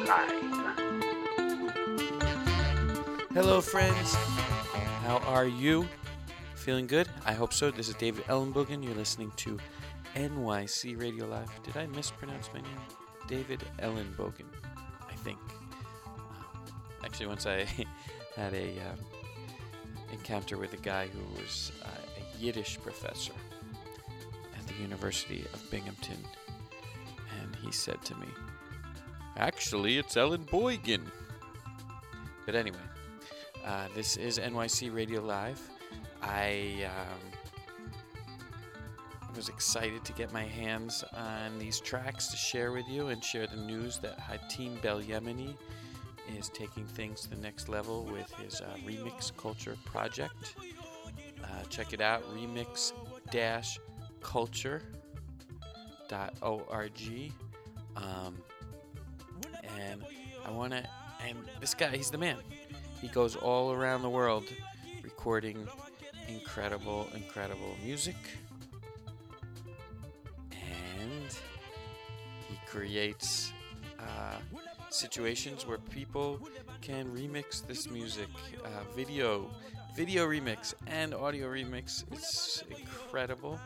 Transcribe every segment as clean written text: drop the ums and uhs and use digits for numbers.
Live. Hello, friends. How are you? Feeling good? I hope so. This is David Ellenbogen. You're listening to NYC Radio Live. Did I mispronounce my name? David Ellenbogen, I think. Actually, once I had a encounter with a guy who was a Yiddish professor at the University of Binghamton, and he said to me, "Actually, it's Ellenbogen." But anyway, this is NYC Radio Live. I was excited to get my hands on these tracks to share with you and share the news that Hatim Belyemeni is taking things to the next level with his Remix Culture project. Check it out, remix-culture.org. And this guy, he's the man. He goes all around the world recording incredible music. And he creates situations where people can remix this music, video remix and audio remix. It's incredible.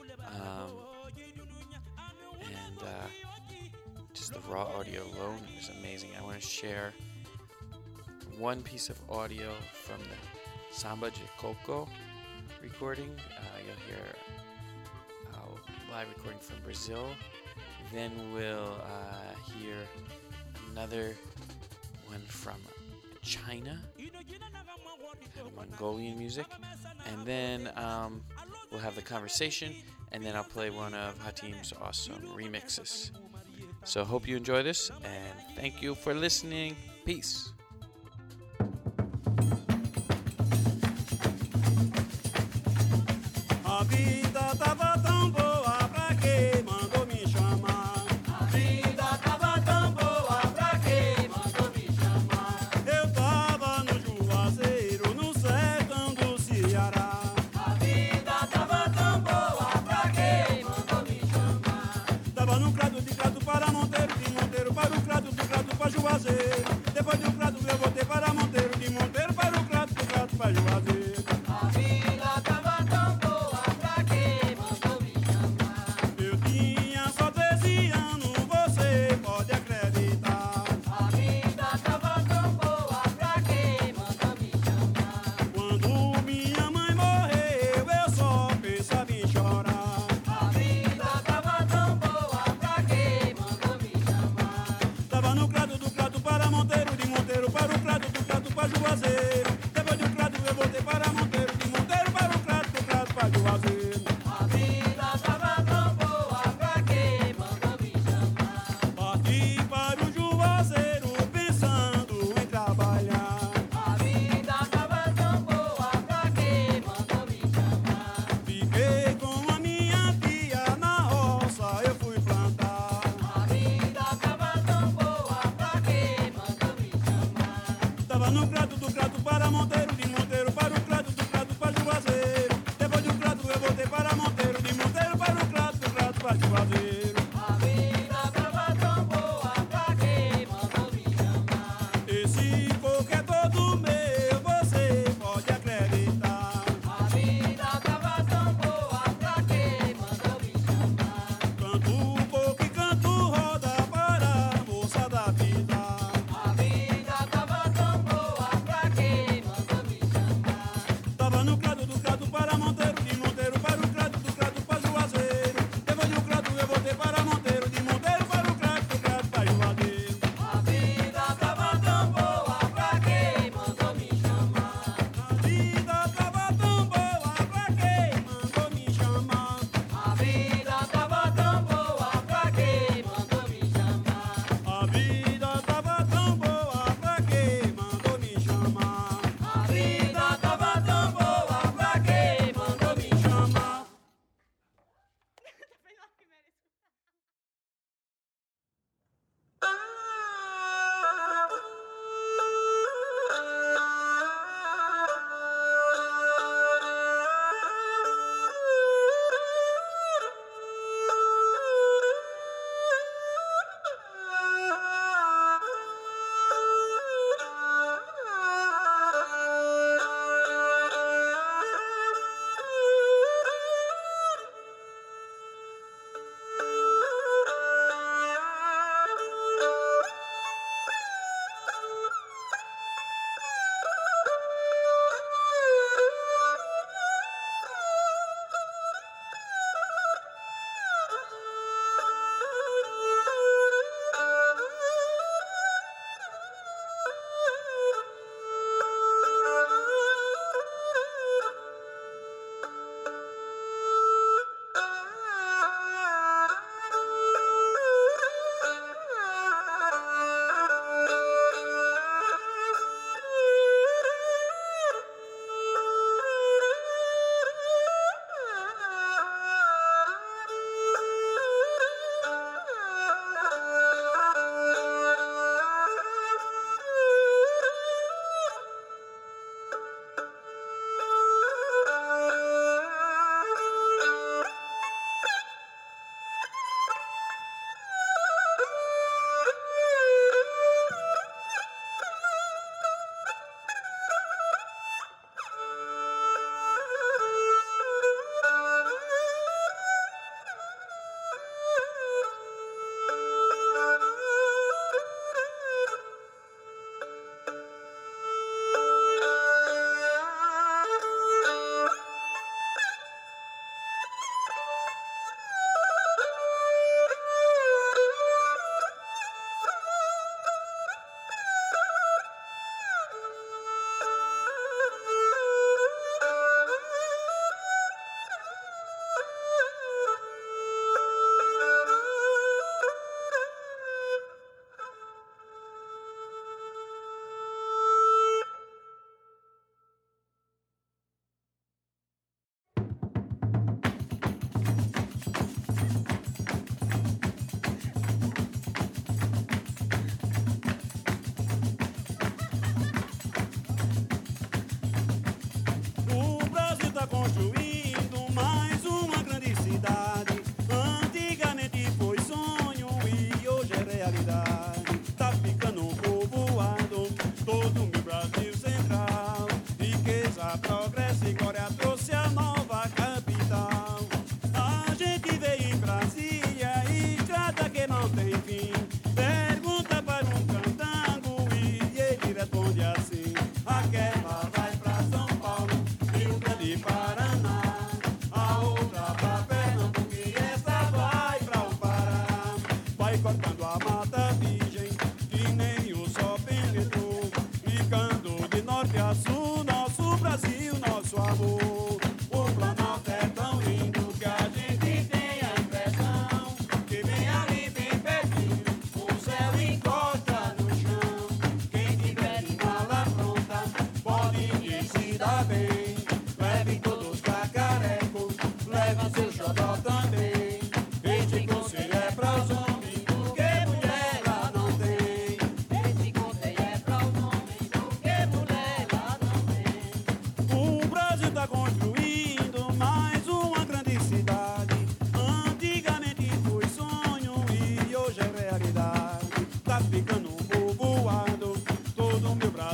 And just the raw audio alone is amazing. I want to share one piece of audio from the Samba de Coco recording. You'll hear a live recording from Brazil. Then we'll hear another one from China, Mongolian music. And then we'll have the conversation, and then I'll play one of Hatim's awesome remixes. So hope you enjoy this, and thank you for listening. Peace. A vida tava tão boa, pra que mandou me chamar? A vida tava tão boa, pra que mandou me chamar? Eu tava no Juazeiro, no sertão do Ceará. A vida tava tão boa, pra que mandou me chamar? Tava num crado de crado para Monteiro, de Monteiro para o crado, do crado para Juazeiro. Depois do crado eu voltei para Monteiro, de Monteiro para o crado, do crado para Juazeiro. A vida tava tão boa, pra que mandou me chamar? Eu tinha só 13 anos, você pode acreditar. A vida tava tão boa, pra que mandou me chamar? Quando minha mãe morreu, eu só pensava em chorar. A vida tava tão boa, pra que mandou me chamar? Tava no crado do crado para Monteiro, de Monteiro para o crado, do crado para Juazeiro. Depois do crado eu voltei para Monteiro, de Monteiro para o crado, do crado para Juazeiro. A vida tava tão boa, pra que mandou me chamar? Parti para o Juazeiro, pensando em trabalhar. A vida tava tão boa, pra que mandou me chamar? Fiquei com a minha tia, na roça eu fui plantar. A vida tava tão boa, pra que mandou me chamar? Tava no crado do crado para Monteiro, de Monteiro para o crado, do crado para Juazeiro. Depois do crado eu voltei para Monteiro, de Monteiro para o crado, do crado para Juazeiro. A vida tava tão boa, pra que mandou me chamar? Esse coco é todo meu, você pode acreditar. A vida tava tão boa, pra que mandou me chamar? Canto coco e canto roda para a moça da vida. A vida tava tão boa, pra que mandou me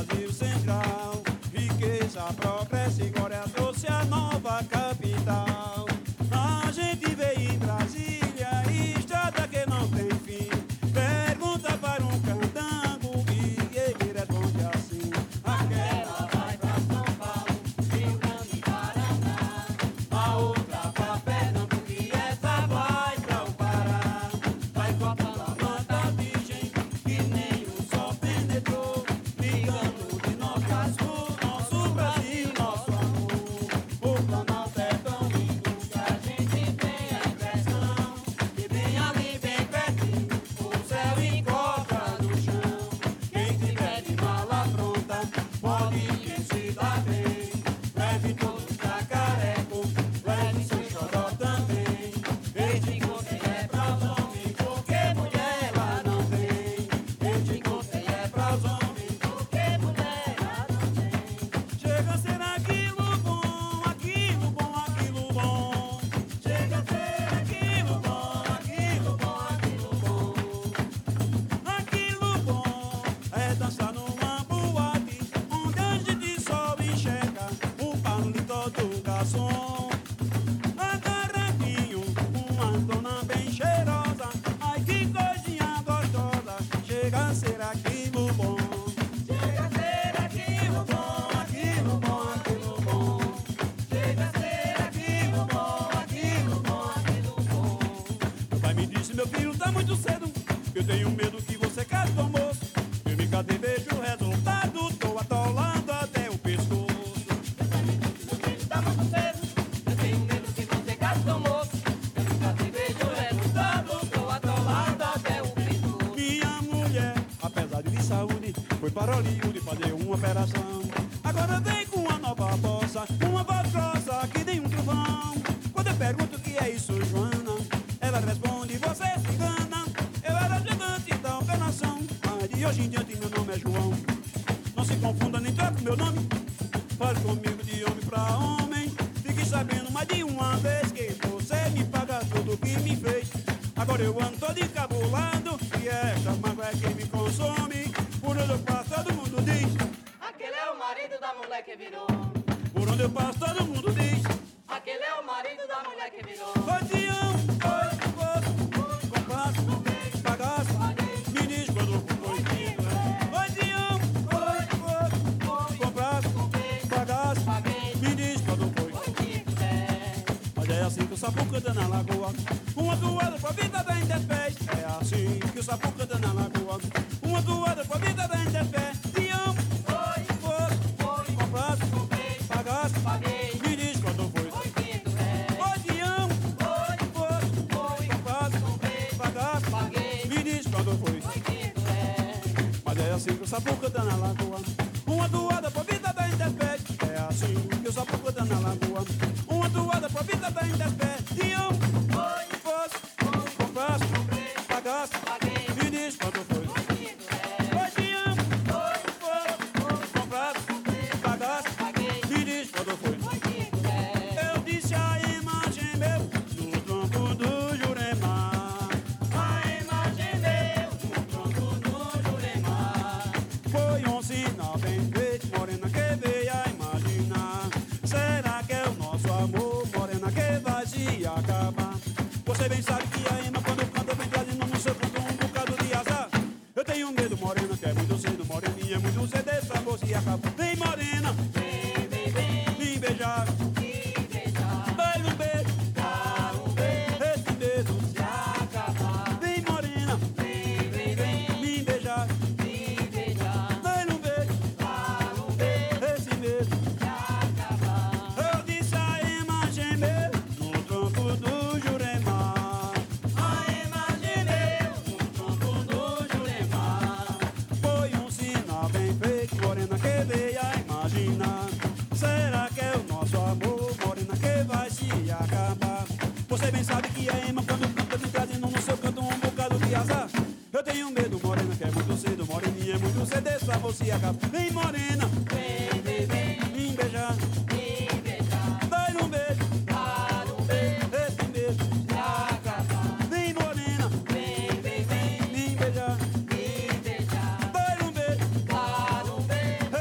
Brasil Central. Riqueza, progresso e glória trouxe a nova capital. A gente veio em Brasília, estrada que não tem fim. Pergunta para um candango e ele responde assim: aquela vai pra São Paulo, Rio Grande e Paraná. A outra pra Pernambuco e essa vai pra o Pará. Vai cortando a planta virgem que nem o sol penetrou, ligando de norte a sul, nosso Brasil, nosso amor. O Planalto é tão lindo que a gente tem a impressão que bem ali, bem pertinho, o céu encosta no chão. Quem tiver de mala pronta pode ir se dar bem. Leve todos os cacarecos, leve seu xodó também. Este conselho é pra os homens, porque mulher lá não tem. Este conselho é pra os homens, porque mulher lá não tem. Chega a ser aquilo bom, aquilo bom, aquilo bom. Chega a ser aquilo bom, aquilo bom, aquilo bom. Aquilo bom é dançar numa boate, onde a gente só enxerga o palito do garçom. Agarradinho, uma dona bem cheirosa, ai que coisinha gostosa. Chega a ser aquilo bom. Chega a ser aquilo bom, aquilo bom, aquilo bom. Chega a ser aquilo bom, aquilo bom, aquilo bom. Meu pai me disse: meu filho, tá muito cedo, eu tenho medo que você case com moço. Eu me cadê, vejo o resultado, tô atolando até o pescoço. Meu pai me disse: meu filho, tá muito cedo, eu tenho medo que você case com moço. Eu me cadê, vejo o resultado, tô atolando até o pescoço. Minha mulher, apesar de saúde, foi para Hollywood fazer uma operação. Agora vem com uma nova bossa, uma voz grossa que nem um trovão. Quando eu pergunto o que é isso, Joana, ela responde: você se engana. Eu era gigante da operação, mas de hoje em diante meu nome é João. Não se confunda nem troque meu nome, fale comigo de homem pra homem. Fique sabendo mais de uma vez que você me paga tudo que me fez. Agora eu ando todo encabulado e esta mágoa é que me consome. Por onde eu passo todo mundo diz: aquele é o marido da mulher que virou. por onde eu passo todo mundo diz: Aquele é o marido da mulher que virou. oi Tião, oi moço, compasso, bagaço, me diz quando foi. Oi Tião, oi moço, compasso, bagaço, me diz quando foi. Mas é assim que o sapo canta na lagoa, uma toada pra vida da em 10 pés. É assim que o sapo canta na lagoa, uma toada pra vida da em 10 pés. Tião, oi moço, compasso, bagaço, me diz quando foi. Oi Tião, oi moço, compasso, bagaço, me diz quando foi. Mas é assim que o sapo canta na lagoa, uma toada pra vida da em 10 pés. É assim que o sapo canta na lagoa, uma toada pra vida da em 10 pés. Tião, oi moço, compasso, bagaço, me diz quando foi. Oi Tião, oi moço, compasso, bagaço, me diz quando foi. Eu disse a imagem meu no tronco do Jurema. A imagem meu no tronco do Jurema. Foi um sinal bem feito, morena, que veio a imaginar. Será que é o nosso amor, morena, que vai se acabar? Você bem sabe que a Ema quando canta vem trazendo no seu canto um bocado de azar. Eu tenho medo, morena, que é muito cedo, moreninha, é muito cedo, esse amor se acaba. Vem morena, vem beijar. Vai um beijo, esse beijo se acabar. Vem morena, me beijar. Vai um beijo, esse beijo se acabar. Eu disse a imagem meu no tronco do Jurema. A imagem meu no tronco do Jurema. Foi um sinal bem feito, morena, que veio a imaginar. Será que é o nosso amor, morena, que vai se acabar? Você bem sabe que a Ema quando canta vem trazendo no seu canto um bocado de azar. Eu tenho medo, morena, que é muito cedo, moreninha, é muito cedo, esse amor se acaba. Vem morena, me beijar. Dá-lhe um beijo, esse beijo se acabar. Vem morena, me beijar. Dá-lhe um beijo,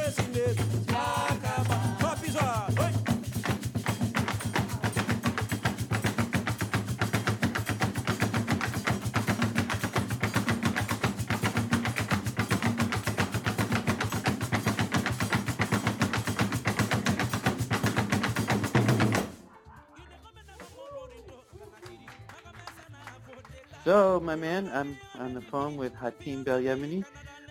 So, my man, I'm on the phone with Hatim Belyemini.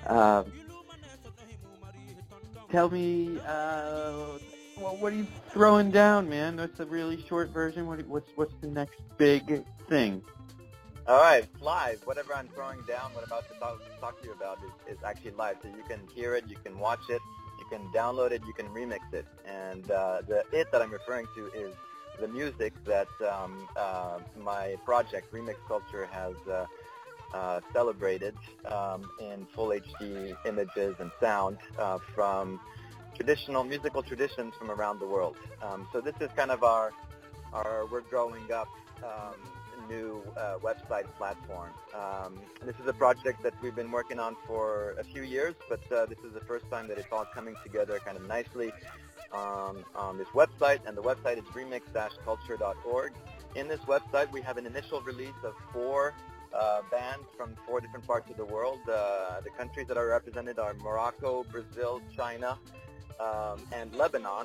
Tell me, what are you throwing down, man? That's a really short version. What's the next big thing? All right, it's live. Whatever I'm throwing down, what I'm about to talk to you about is actually live. So you can hear it, you can watch it, you can download it, you can remix it. And the it that I'm referring to is the music that my project, Remix Culture, has celebrated in full HD images and sound from traditional musical traditions from around the world. So this is kind of our We're Growing Up new website platform. This is a project that we've been working on for a few years, but this is the first time that it's all coming together kind of nicely on this website, and the website is remix-culture.org. In this website, we have an initial release of 4 bands from 4 different parts of the world. The countries that are represented are Morocco, Brazil, China, and Lebanon.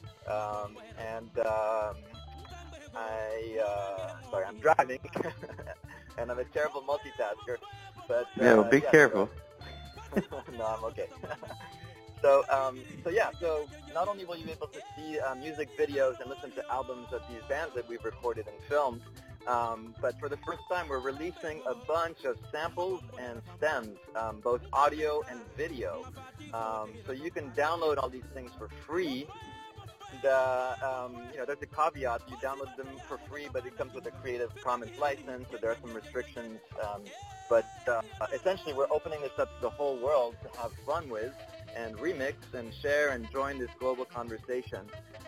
Sorry, I'm driving, and I'm a terrible multitasker. But Be careful. No, I'm okay. So not only will you be able to see music videos and listen to albums of these bands that we've recorded and filmed, but for the first time we're releasing a bunch of samples and stems, both audio and video. So you can download all these things for free. And, there's a caveat. You download them for free, but it comes with a Creative Commons license, so there are some restrictions. But essentially, we're opening this up to the whole world to have fun with and remix and share and join this global conversation.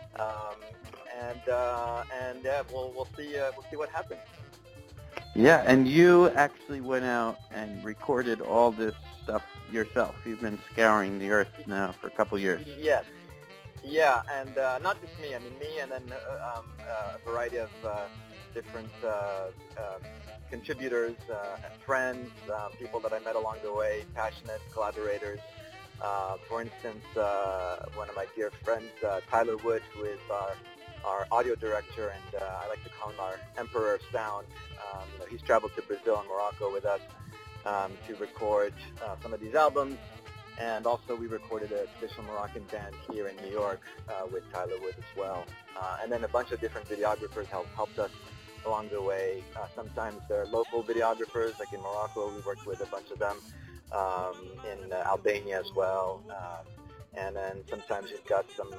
We'll see what happens. Yeah, and you actually went out and recorded all this stuff yourself. You've been scouring the earth now for a couple years. Yes. Yeah, and not just me. I mean, me and then a variety of different contributors and friends, people that I met along the way, passionate collaborators. For instance, one of my dear friends, Tyler Wood, who is our audio director, and I like to call him our Emperor of Sound. He's traveled to Brazil and Morocco with us to record some of these albums. And also we recorded a traditional Moroccan band here in New York with Tyler Wood as well. And then a bunch of different videographers helped us along the way. Sometimes they're local videographers, like in Morocco, we worked with a bunch of them, in Albania as well. And then sometimes we've got some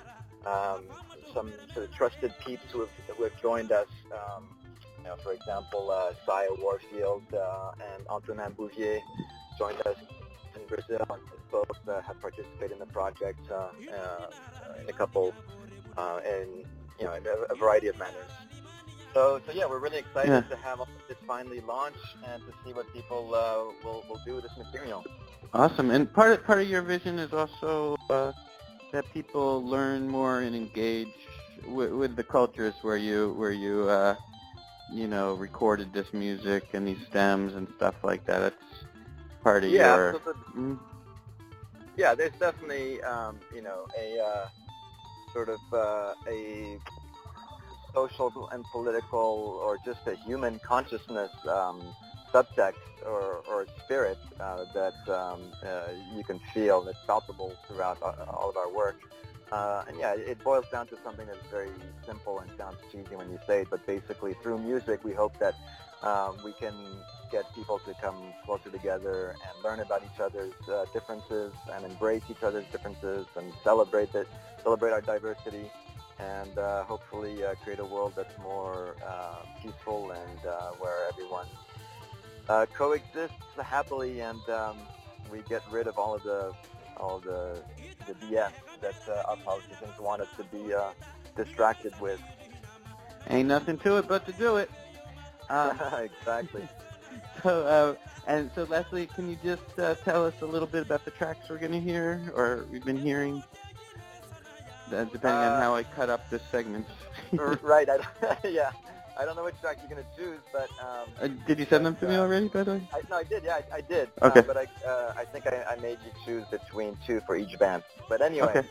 sort of trusted peeps who have joined us. For example, Saya Warfield and Antonin Bouvier joined us in Brazil, and both have participated in the project in a couple, in a variety of manners. So yeah, we're really excited to have this finally launch and to see what people will do with this material. Awesome, and part of your vision is also that people learn more and engage with the cultures where you recorded this music and these stems and stuff like that. That's part of your... Yeah, there's definitely, a sort of a social and political, or just a human consciousness subtext or spirit that you can feel, that's palpable throughout all of our work. It boils down to something that's very simple and sounds cheesy when you say it, but basically through music we hope that we can get people to come closer together and learn about each other's differences and embrace each other's differences and celebrate our diversity, and hopefully create a world that's more peaceful and where everyone coexists happily, and we get rid of all of the BS that our politicians want us to be distracted with. Ain't nothing to it but to do it. Exactly. So Leslie, can you just tell us a little bit about the tracks we're going to hear, or we've been hearing, depending on how I cut up this segment? Right. I don't know which track you're going to choose, but... did you send them to me already, by the way? I did, yeah, I did. Okay. But I think I made you choose between 2 for each band. But anyway, okay.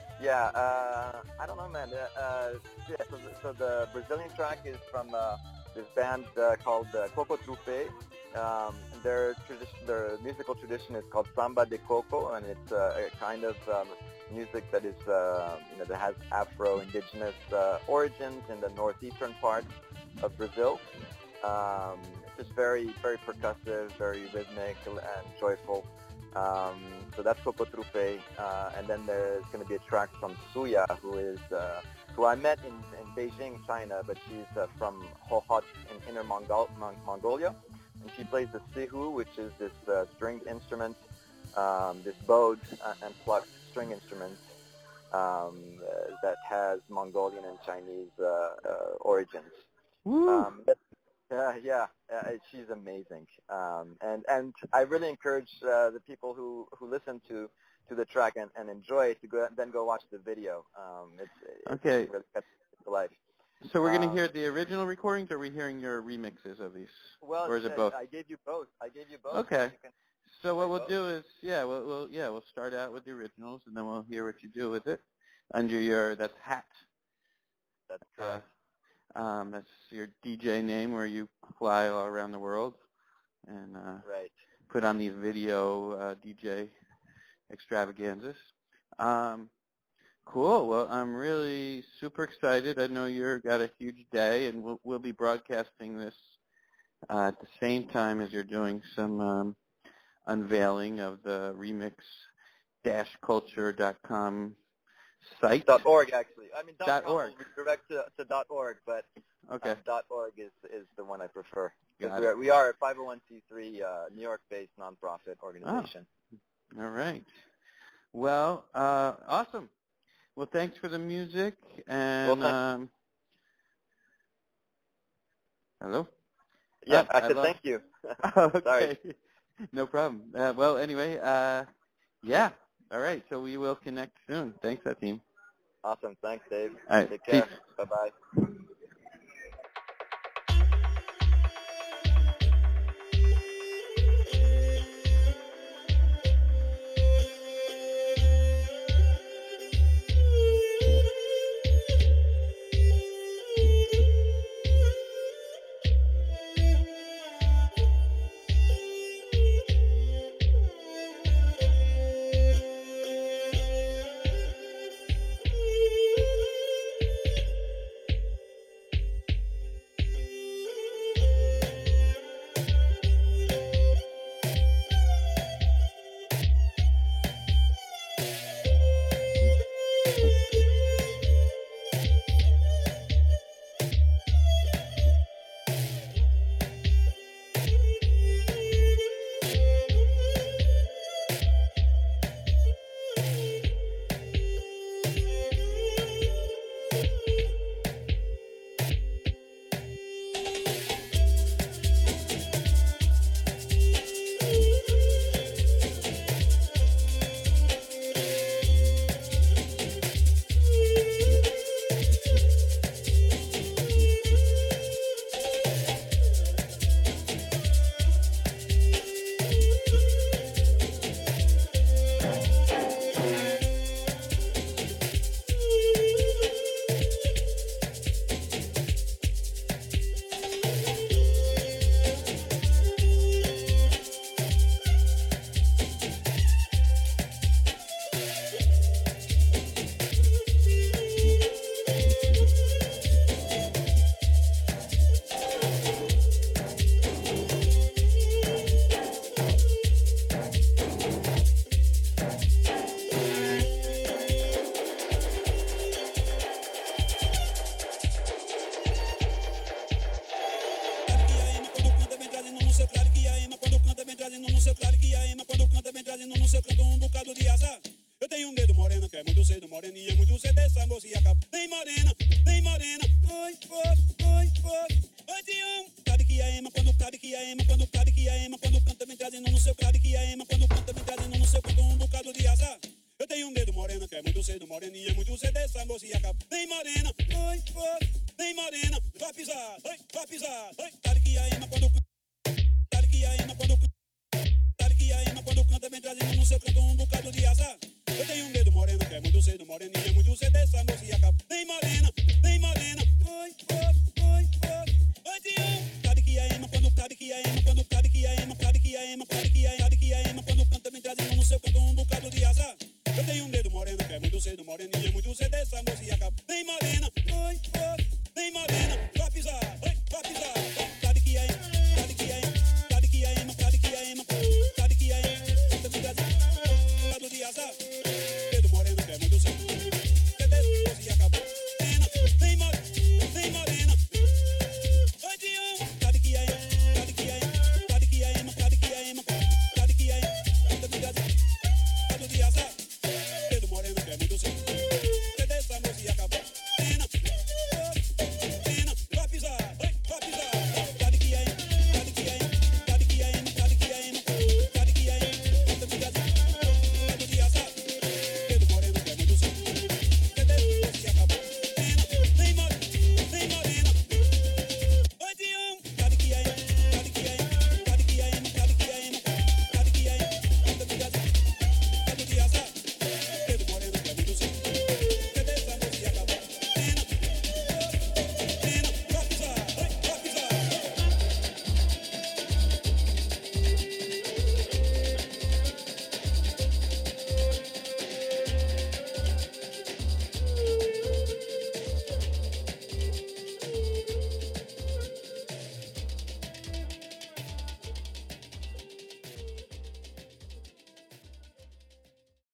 I don't know, man. So the Brazilian track is from this band called Coco Trupe. Their musical tradition is called Samba de Coco, and it's a kind of music that is that has Afro-Indigenous origins in the northeastern part of Brazil. It's just very, very percussive, very rhythmic and joyful. So that's Coco Trupe, and then there's going to be a track from Suya, who I met in Beijing, China, but she's from Hohhot in Inner Mongolia, and she plays the sihu, which is this stringed instrument, this bowed and plucked string instrument that has Mongolian and Chinese origins. She's amazing, and I really encourage the people who listen to the track and enjoy it to go watch the video. It's really to life. So we're going to hear the original recordings, or are we hearing your remixes of these? Well, or is it both? I gave you both. Okay. So what we'll do is, we'll start out with the originals, and then we'll hear what you do with it under that's Hat. That's correct. That's your DJ name, where you fly all around the world and right. put on these video DJ extravaganzas. Cool. Well, I'm really super excited. I know you've got a huge day, and we'll be broadcasting this at the same time as you're doing some unveiling of the remix-culture.com site. .org, actually. I mean, .org. Direct to .org, but okay. .org is the one I prefer. Got we are a 501c3 New York-based nonprofit organization. Oh. All right. Well, awesome. Well, thanks for the music. And hello? Yeah, I said thank you. Okay. Sorry. No problem. Well, anyway, yeah. All right. So we will connect soon. Thanks, Atim. Awesome. Thanks, Dave. All right. Take care. Peace. Bye-bye. Vem morena, oi, oi, oi, oi, oi, tem um dedo moreno que é muito cedo, moreninha, muito cedo, essa moça e acaba. Vem morena,